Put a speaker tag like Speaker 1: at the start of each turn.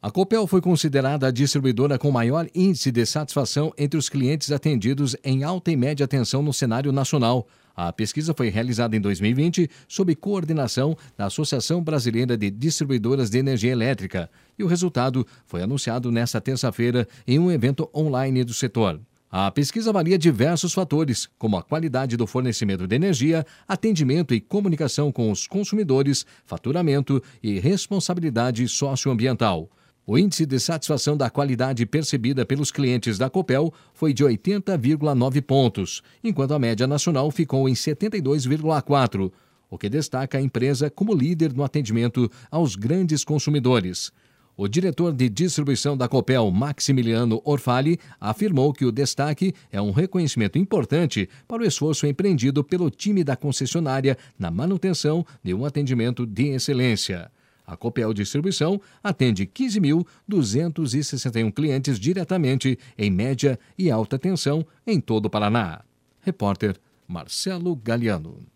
Speaker 1: A Copel foi considerada a distribuidora com maior índice de satisfação entre os clientes atendidos em alta e média tensão no cenário nacional. A pesquisa foi realizada em 2020 sob coordenação da Associação Brasileira de Distribuidoras de Energia Elétrica e o resultado foi anunciado nesta terça-feira em um evento online do setor. A pesquisa avalia diversos fatores, como a qualidade do fornecimento de energia, atendimento e comunicação com os consumidores, faturamento e responsabilidade socioambiental. O índice de satisfação da qualidade percebida pelos clientes da Copel foi de 80,9 pontos, enquanto a média nacional ficou em 72,4, o que destaca a empresa como líder no atendimento aos grandes consumidores. O diretor de distribuição da Copel, Maximiliano Orfali, afirmou que o destaque é um reconhecimento importante para o esforço empreendido pelo time da concessionária na manutenção de um atendimento de excelência. A Copel Distribuição atende 15.261 clientes diretamente em média e alta tensão em todo o Paraná. Repórter Marcelo Galiano.